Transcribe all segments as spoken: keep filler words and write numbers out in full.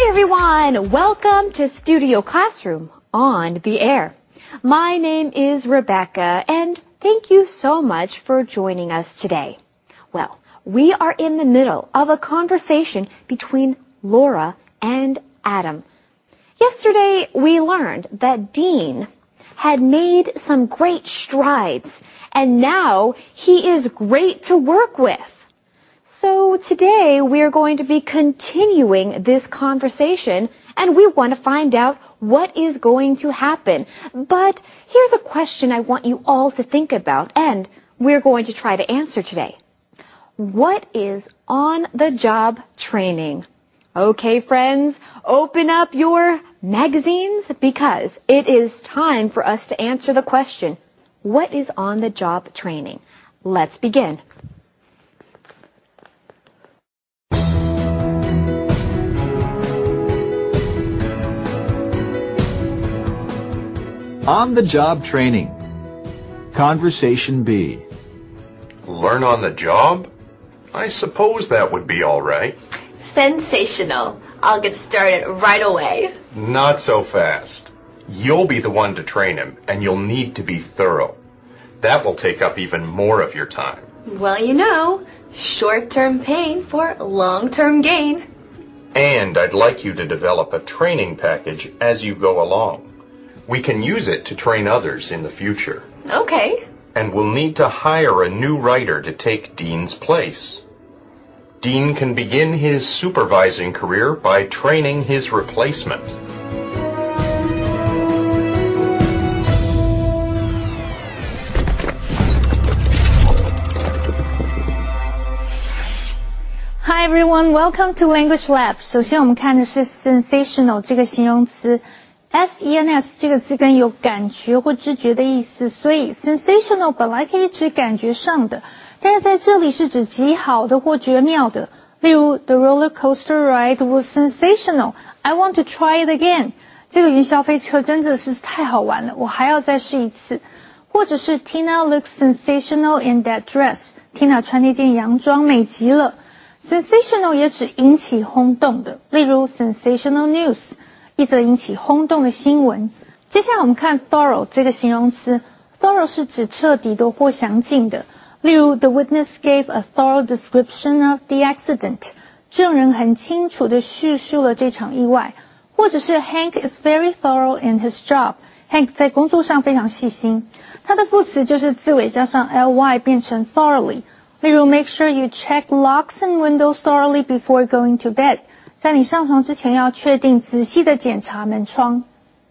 Hi everyone! Welcome to Studio Classroom on the air. My name is Rebecca and thank you so much for joining us today. Well, we are in the middle of a conversation between Laura and Adam. Yesterday we learned that Dean had made some great strides and now he is great to work with. So today we are going to be continuing this conversation and we want to find out what is going to happen. But here's a question I want you all to think about and we're going to try to answer today. What is on-the-job training? Okay, friends, open up your magazines because it is time for us to answer the question, what is on-the-job training? Let's begin. On-the-job training. Conversation B. Learn on the job? I suppose that would be all right. Sensational. I'll get started right away. Not so fast. You'll be the one to train him, and you'll need to be thorough. That will take up even more of your time. Well, you know, short-term pain for long-term gain. And I'd like you to develop a training package as you go along. We can use it to train others in the future. Okay. And we'll need to hire a new writer to take Dean's place. Dean can begin his supervising career by training his replacement. Hi everyone, welcome to Language Lab. 首先我们看的是 sensational 这个形容词。S E N S 这个字根有感觉或知觉的意思，所以 sensational 本来可以指感觉上的，但是在这里是指极好的或绝妙的。例如 The roller coaster ride was sensational. I want to try it again. 这个云霄飞车真的是太好玩了，我还要再试一次。或者是 Tina looks sensational in that dress. Tina 穿那件洋装美极了。Sensational 也指引起轰动的，例如 sensational news。一则引起轰动的新闻。接下来我们看 thorough 这个形容词 thorough 是指彻底的或详尽的。例如 The witness gave a thorough description of the accident. 证人很清楚地叙述了这场意外。或者是 Hank is very thorough in his job. Hank 在工作上非常细心。它的副词就是字尾加上 ly 变成 thoroughly。例如 Make sure you check locks and windows thoroughly before going to bed. 在你上床之前要确定仔细的检查门窗。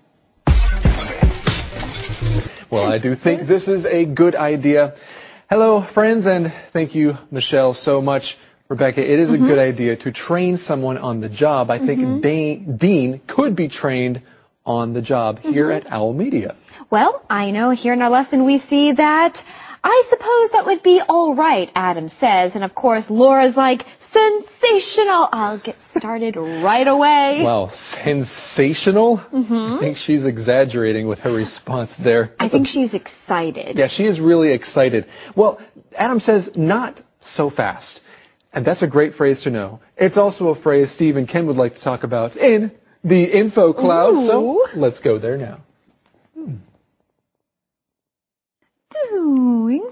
Well, I do think this is a good idea. Hello, friends, and thank you, Michelle, so much. Rebecca, it is a mm-hmm. good idea to train someone on the job. I think mm-hmm. Dean, Dean could be trained on the job mm-hmm. here at Owl Media. Well, I know here in our lesson we see that I suppose that would be all right, Adam says. And of course, Laura's like, sensational. I'll get started right away. Wow, sensational? Mm-hmm. I think she's exaggerating with her response there. That's I think a, she's excited. Yeah, she is really excited. Well, Adam says not so fast. And that's a great phrase to know. It's also a phrase Steve and Ken would like to talk about in the info cloud. Ooh. So let's go there now. Hmm. Doing.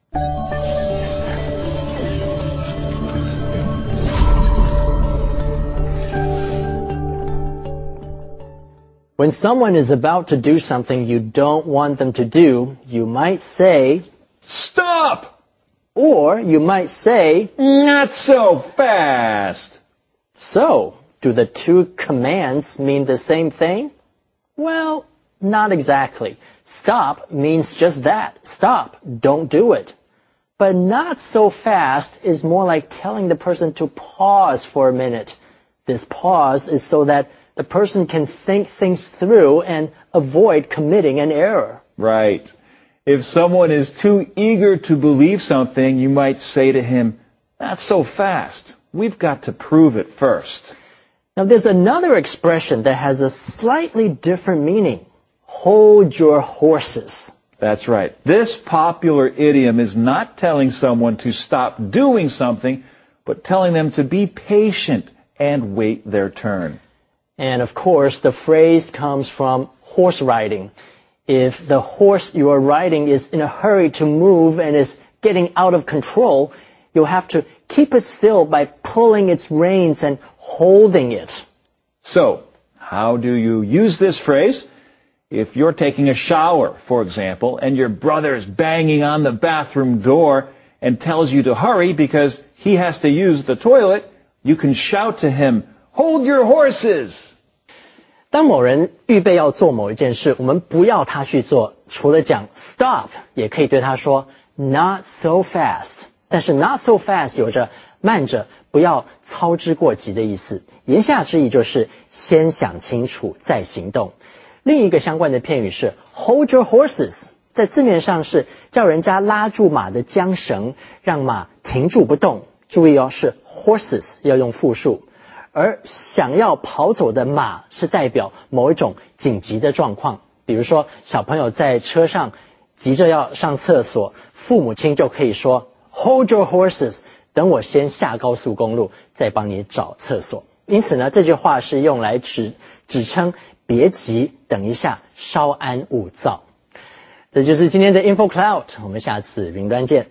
When someone is about to do something you don't want them to do, you might say, Stop! Or you might say, Not so fast! So, do the two commands mean the same thing? Well, not exactly. Stop means just that. Stop. Don't do it. But not so fast is more like telling the person to pause for a minute. This pause is so that the person can think things through and avoid committing an error. Right. If someone is too eager to believe something, you might say to him, Not so fast. We've got to prove it first. Now, there's another expression that has a slightly different meaning. Hold your horses. That's right. This popular idiom is not telling someone to stop doing something, but telling them to be patient and wait their turn. And of course, the phrase comes from horse riding. If the horse you are riding is in a hurry to move and is getting out of control, you'll have to keep it still by pulling its reins and holding it. So, how do you use this phrase? If you're taking a shower, for example, and your brother's banging on the bathroom door and tells you to hurry because he has to use the toilet, you can shout to him, "Hold your horses!" 当某人预备要做某一件事，我们不要他去做，除了讲 stop， 也可以对他说 not so fast。但是 not so fast 有着慢着，不要操之过急的意思。言下之意就是先想清楚再行动。另一个相关的片语是 hold your horses， 在字面上是叫人家拉住马的缰绳，让马停住不动。注意哦，是 horses 要用复数。而想要跑走的马是代表某一种紧急的状况，比如说小朋友在车上急着要上厕所，父母亲就可以说 hold your horses， 等我先下高速公路再帮你找厕所。因此呢，这句话是用来指指称别急，等一下，稍安勿躁。这就是今天的 Info Cloud， 我们下次云端见。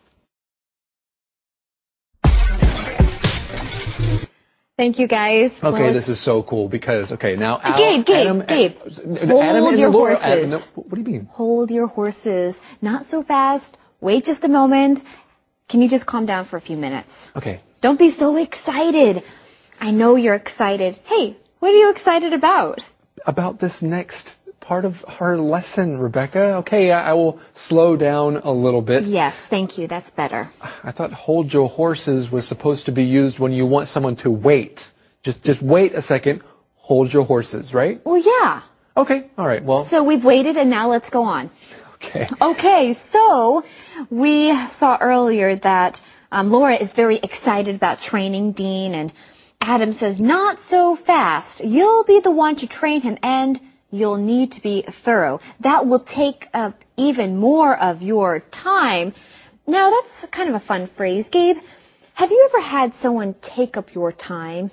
Thank you, guys. Okay, well, this is so cool because, okay, now Al, Gabe, Gabe, Adam, Gabe, Adam, Adam hold and your Laura, horses. Adam, no, what do you mean? Hold your horses. Not so fast. Wait just a moment. Can you just calm down for a few minutes? Okay. Don't be so excited. I know you're excited. Hey, what are you excited about? About this next part of her lesson, Rebecca. Okay, I, I will slow down a little bit. Yes, thank you. That's better. I thought hold your horses was supposed to be used when you want someone to wait. Just just wait a second, hold your horses, right? Well, yeah. Okay, all right, well. So we've waited and now let's go on. Okay. Okay, so we saw earlier that um, Laura is very excited about training Dean, and Adam says, not so fast. You'll be the one to train him, and you'll need to be thorough. That will take up even more of your time. Now, that's kind of a fun phrase, Gabe. Have you ever had someone take up your time?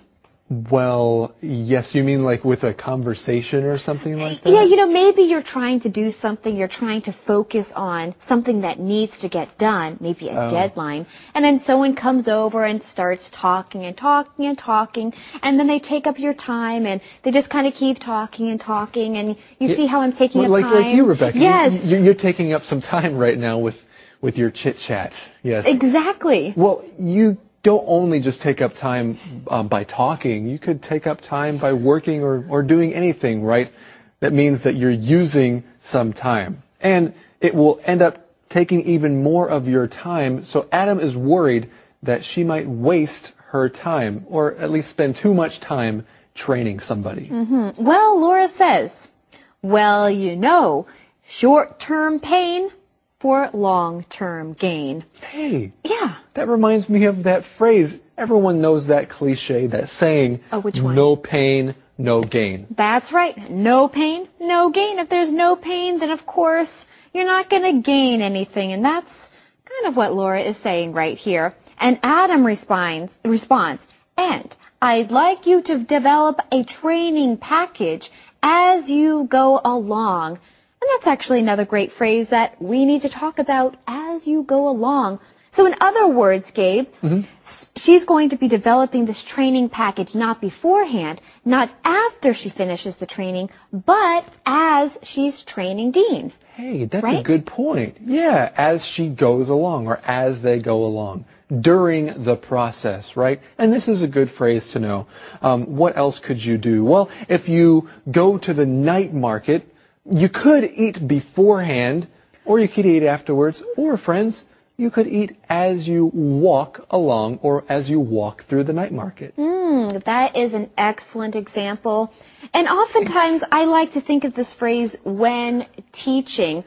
Well, yes, you mean like with a conversation or something like that? Yeah, you know, maybe you're trying to do something, you're trying to focus on something that needs to get done, maybe a oh. deadline, and then someone comes over and starts talking and talking and talking, and then they take up your time, and they just kind of keep talking and talking, and you yeah. see how I'm taking well, up like, time? Like you, Rebecca. Yes. You, you're taking up some time right now with, with your chit-chat. Yes. Exactly. Well, you don't only just take up time um, by talking. You could take up time by working or, or doing anything, right? That means that you're using some time. And it will end up taking even more of your time. So Adam is worried that she might waste her time or at least spend too much time training somebody. Mm-hmm. Well, Laura says, well, you know, short-term pain for long-term gain. Hey. Yeah. That reminds me of that phrase. Everyone knows that cliche, that saying. Oh, which one? No pain, no gain. That's right. No pain, no gain. If there's no pain, then of course you're not going to gain anything. And that's kind of what Laura is saying right here. And Adam responds, responds, and I'd like you to develop a training package as you go along. And that's actually another great phrase that we need to talk about as you go along. So in other words, Gabe, mm-hmm. she's going to be developing this training package not beforehand, not after she finishes the training, but as she's training Dean. Hey, that's right? a good point. Yeah, as she goes along or as they go along. During the process, right? And this is a good phrase to know. Um, what else could you do? Well, if you go to the night market, you could eat beforehand, or you could eat afterwards, or, friends, you could eat as you walk along or as you walk through the night market. Mm, that is an excellent example. And oftentimes I like to think of this phrase when teaching.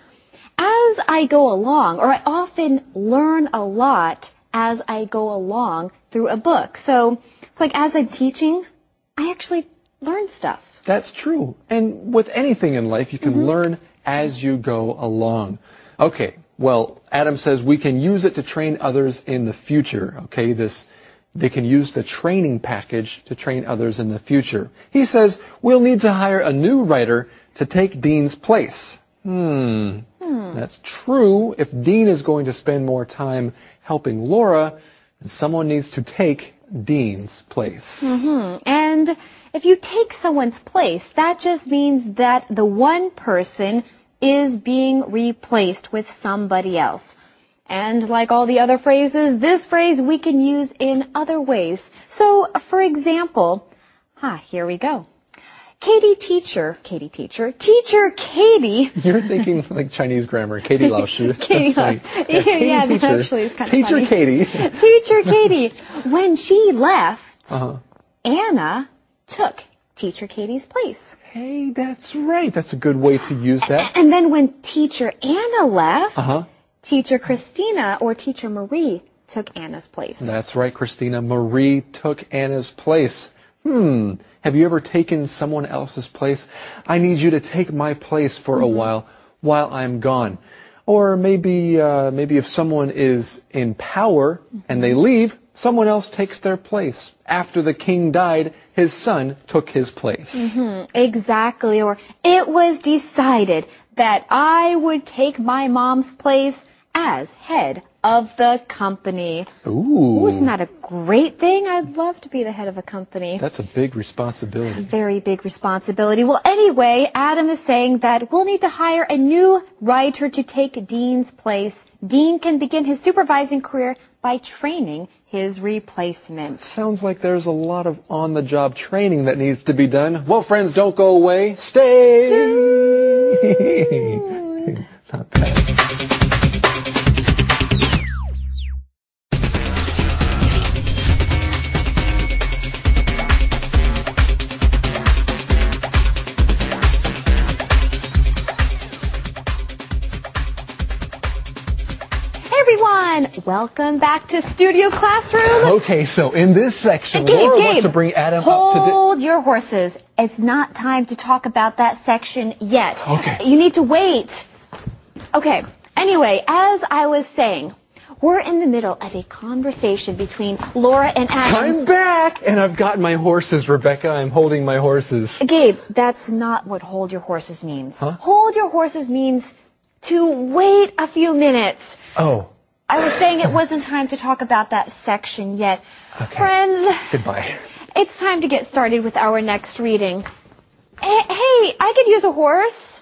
As I go along, or I often learn a lot as I go along through a book. So it's like as I'm teaching, I actually learn stuff. That's true. And with anything in life, you can mm-hmm. learn as you go along. Okay, well, Adam says we can use it to train others in the future. Okay, this they can use the training package to train others in the future. He says, we'll need to hire a new writer to take Dean's place. Hmm. hmm. That's true. If Dean is going to spend more time helping Laura, then someone needs to take Dean's place. Mm-hmm. And if you take someone's place, that just means that the one person is being replaced with somebody else. And like all the other phrases, this phrase we can use in other ways. So, for example, ah, here we go. Katie teacher, Katie teacher, teacher Katie. You're thinking like Chinese grammar, Katie Lao Shi. Katie, yeah, yeah, Katie yeah that actually is kind teacher of funny. Katie. Teacher Katie. When she left, uh-huh. Anna took Teacher Katie's place. Hey, that's right. That's a good way to use that. And then when Teacher Anna left, uh-huh. Teacher Christina or Teacher Marie took Anna's place. That's right, Christina. Marie took Anna's place. Hmm. Have you ever taken someone else's place? I need you to take my place for mm-hmm. a while while I'm gone. Or maybe, uh, maybe if someone is in power mm-hmm. and they leave, someone else takes their place. After the king died, his son took his place. Mm-hmm. Exactly. Or it was decided that I would take my mom's place as head of the company. Ooh. Ooh, isn't that a great thing? I'd love to be the head of a company. That's a big responsibility. A very big responsibility. Well, anyway, Adam is saying that we'll need to hire a new writer to take Dean's place. Dean can begin his supervising career by training his replacement. Sounds like there's a lot of on-the-job training that needs to be done. Well, friends, don't go away. Stay. Not bad. Everyone, welcome back to Studio Classroom. Okay, so in this section, Gabe, Laura Gabe, wants to bring Adam hold up to... Hold your horses. It's not time to talk about that section yet. Okay. You need to wait. Okay, anyway, as I was saying, we're in the middle of a conversation between Laura and Adam. I'm back! And I've got my horses, Rebecca. I'm holding my horses. Gabe, that's not what hold your horses means. Huh? Hold your horses means to wait a few minutes. Oh. I was saying it wasn't time to talk about that section yet. Okay. Friends. Goodbye. It's time to get started with our next reading. Hey, hey, I could use a horse.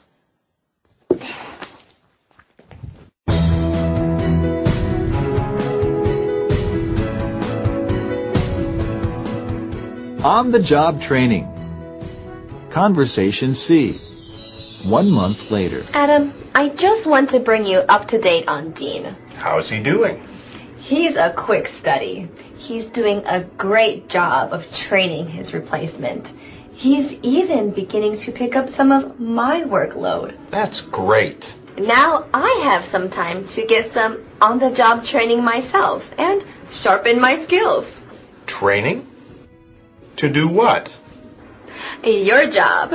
On-the-job training. Conversation C. One month later. Adam, I just want to bring you up to date on Dean. How's he doing? He's a quick study. He's doing a great job of training his replacement. He's even beginning to pick up some of my workload. That's great. Now I have some time to get some on-the-job training myself and sharpen my skills. Training? To do what? Your job.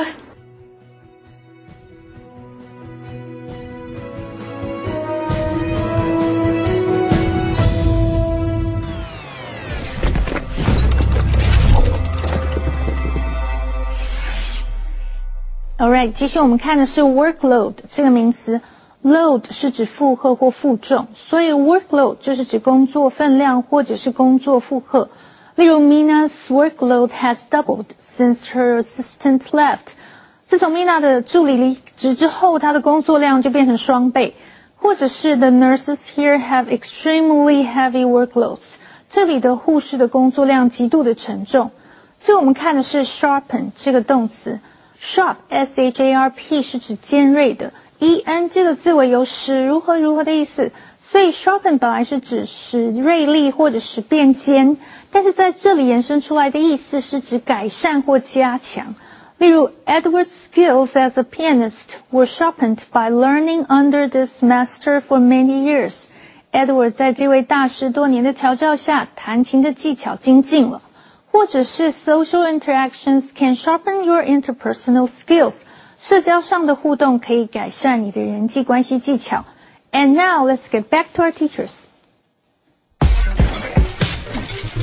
Alright， 继续我们看的是 workload 这个名词。load 是指负荷或负重，所以 workload 就是指工作分量或者是工作负荷。例如 Mina's workload has doubled since her assistant left。自从 Mina 的助理离职之后，她的工作量就变成双倍。或者是 The nurses here have extremely heavy workloads。这里的护士的工作量极度的沉重。最后我们看的是 sharpen 这个动词。Sharp, S H A R P 是指尖锐的 ，E N 这个字尾有使如何如何的意思，所以 sharpen 本来是指使锐利或者使变尖，但是在这里延伸出来的意思是指改善或加强。例如 Edward's skills as a pianist were sharpened by learning under this master for many years. Edward 在这位大师多年的调教下，弹琴的技巧精进了。或者是 social interactions can sharpen your interpersonal skills. 社交上的互动可以改善你的人际关系技巧。And now let's get back to our teachers.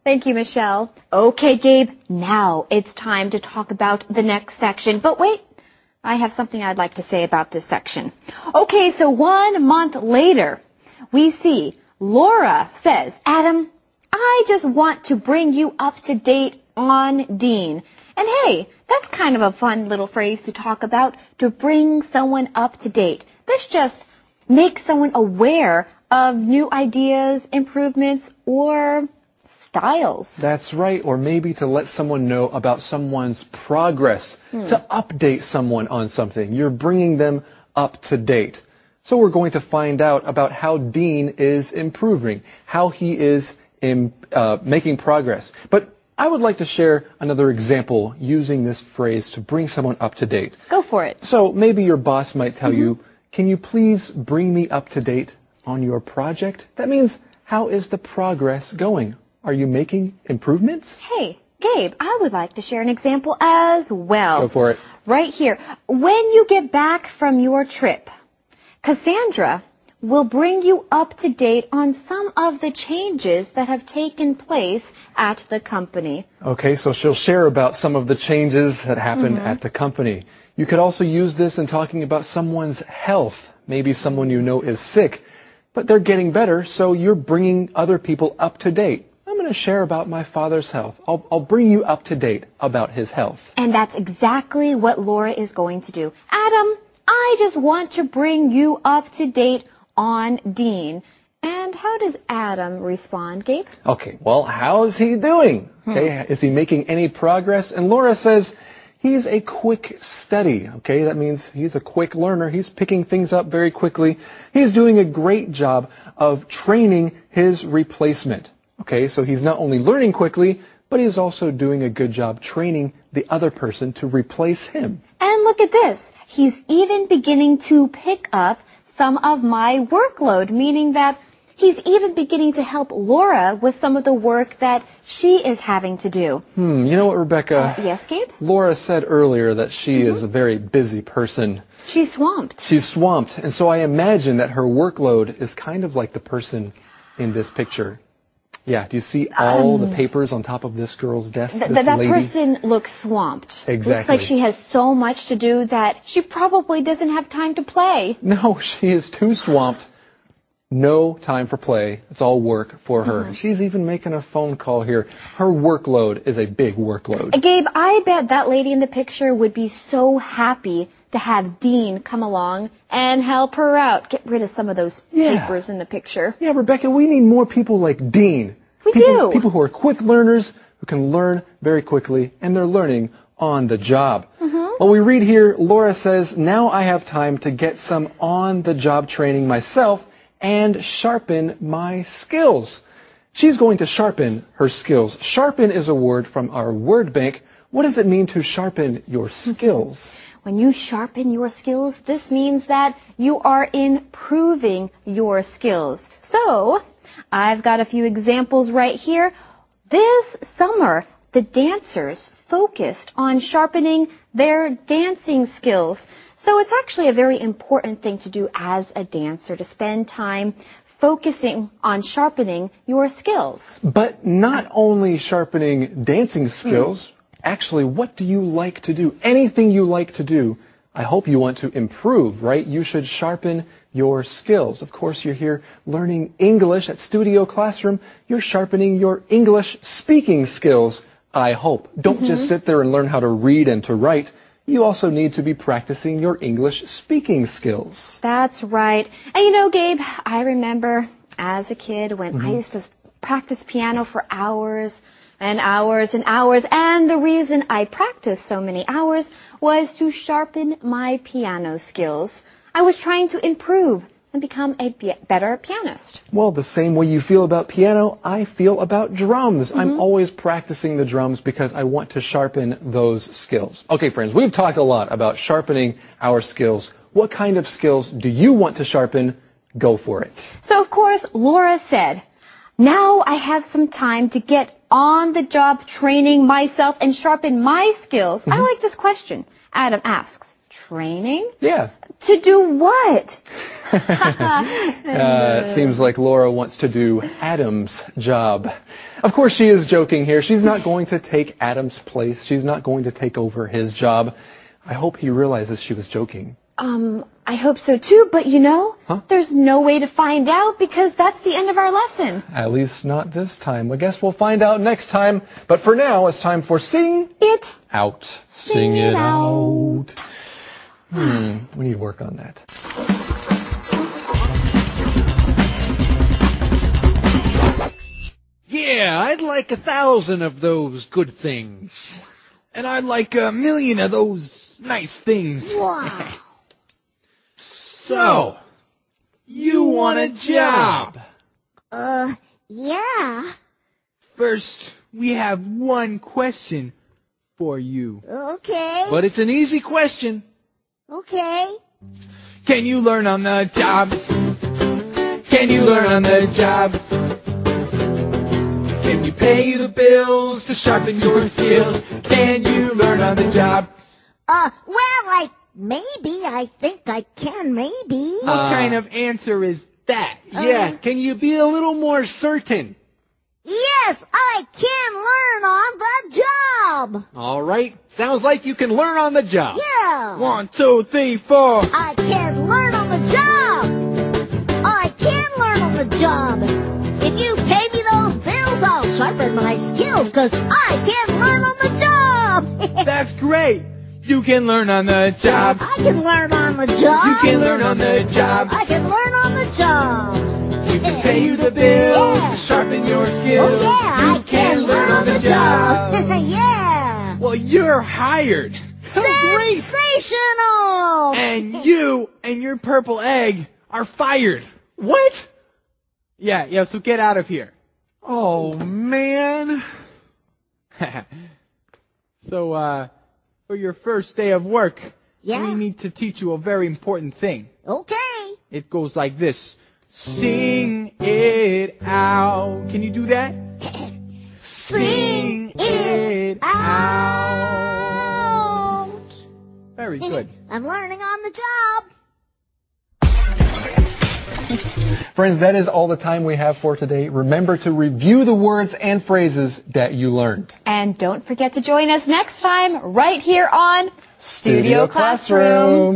Thank you, Michelle. Okay, Gabe, now it's time to talk about the next section. But wait, I have something I'd like to say about this section. Okay, so one month later, we see Laura says, Adam, I just want to bring you up to date on Dean. And hey, that's kind of a fun little phrase to talk about, to bring someone up to date. This just makes someone aware of new ideas, improvements, or styles. That's right, or maybe to let someone know about someone's progress, hmm. to update someone on something. You're bringing them up to date. So we're going to find out about how Dean is improving, how he is in, uh, making progress. But I would like to share another example using this phrase to bring someone up to date. Go for it. So maybe your boss might tell mm-hmm. you, can you please bring me up to date on your project? That means, how is the progress going? Are you making improvements? Hey, Gabe, I would like to share an example as well. Go for it. Right here. When you get back from your trip, Cassandra will bring you up to date on some of the changes that have taken place at the company. Okay, so she'll share about some of the changes that happened mm-hmm. at the company. You could also use this in talking about someone's health. Maybe someone you know is sick, but they're getting better, so you're bringing other people up to date. I'm going to share about my father's health. I'll, I'll bring you up to date about his health. And that's exactly what Laura is going to do. Adam, I just want to bring you up to date on Dean. And how does Adam respond, Gabe? Okay, well, how is he doing? Okay, hmm. Is he making any progress? And Laura says he's a quick study. Okay, that means he's a quick learner. He's picking things up very quickly. He's doing a great job of training his replacement. Okay, so he's not only learning quickly, but he's also doing a good job training the other person to replace him. And look at this. He's even beginning to pick up some of my workload, meaning that he's even beginning to help Laura with some of the work that she is having to do. Hmm, you know what, Rebecca? Uh, yes, Gabe? Laura said earlier that she mm-hmm. is a very busy person. She's swamped. She's swamped, and so I imagine that her workload is kind of like the person in this picture. Yeah, do you see all um, the papers on top of this girl's desk? Th- this that lady? person looks swamped. Exactly. Looks like she has so much to do that she probably doesn't have time to play. No, she is too swamped. No time for play. It's all work for her. Mm-hmm. She's even making a phone call here. Her workload is a big workload. Gabe, I bet that lady in the picture would be so happy to have Dean come along and help her out. Get rid of some of those yeah. papers in the picture. Yeah, Rebecca, we need more people like Dean. We people, do. People who are quick learners, who can learn very quickly, and they're learning on the job. Mm-hmm. Well, we read here, Laura says, now I have time to get some on-the-job training myself and sharpen my skills. She's going to sharpen her skills. Sharpen is a word from our word bank. What does it mean to sharpen your skills? When you sharpen your skills, this means that you are improving your skills. So, I've got a few examples right here. This summer, the dancers focused on sharpening their dancing skills. So it's actually a very important thing to do as a dancer, to spend time focusing on sharpening your skills. But not only sharpening dancing skills, mm. actually, what do you like to do? Anything you like to do, I hope you want to improve, right? You should sharpen your skills. Of course, you're here learning English at Studio Classroom. You're sharpening your English speaking skills, I hope. Don't mm-hmm. just sit there and learn how to read and to write. You also need to be practicing your English speaking skills. That's right. And you know, Gabe, I remember as a kid when mm-hmm. I used to practice piano for hours and hours and hours. And the reason I practiced so many hours was to sharpen my piano skills. I was trying to improve and become a better pianist. Well, the same way you feel about piano, I feel about drums. Mm-hmm. I'm always practicing the drums because I want to sharpen those skills. Okay, friends, we've talked a lot about sharpening our skills. What kind of skills do you want to sharpen? Go for it. So, of course, Laura said, now I have some time to get on the job training myself and sharpen my skills. Mm-hmm. I like this question. Adam asks, Training? Yeah. To do what? uh, it seems like Laura wants to do Adam's job. Of course, she is joking here. She's not going to take Adam's place. She's not going to take over his job. I hope he realizes she was joking. Um, I hope so too, but you know, huh? there's no way to find out because that's the end of our lesson. At least not this time. I guess we'll find out next time. But for now, it's time for Sing It Out. Sing, Sing it it out. out. Hmm, we need to work on that. Yeah, I'd like a thousand of those good things. And I'd like a million of those nice things. Wow. So, you want a job? Uh, yeah. First, we have one question for you. Okay. But it's an easy question. Okay. Can you learn on the job? Can you learn on the job? Can you pay the bills to sharpen your skills? Can you learn on the job? Uh, well, I, maybe, I think I can, maybe. What uh, kind of answer is that? Uh, yeah, can you be a little more certain? Yes, I can learn on the job. All right. Sounds like you can learn on the job. Yeah. One, two, three, four. I can learn on the job. I can learn on the job. If you pay me those bills, I'll sharpen my skills, because I can learn on the job. That's great. You can learn on the job. I can learn on the job. You can learn on the job. I can learn on the job. We can pay you the bills Yeah. to sharpen your skills. Oh, yeah, you I can learn on the job. Yeah. Well, you're hired. So great. Sensational. And you and your purple egg are fired. What? Yeah, yeah, so get out of here. Oh, man. So, uh, for your first day of work, Yeah. we need to teach you a very important thing. Okay. It goes like this. Sing it out. Can you do that? Sing it out. Very good. I'm learning on the job. Friends, that is all the time we have for today. Remember to review the words and phrases that you learned. And don't forget to join us next time right here on Studio Classroom.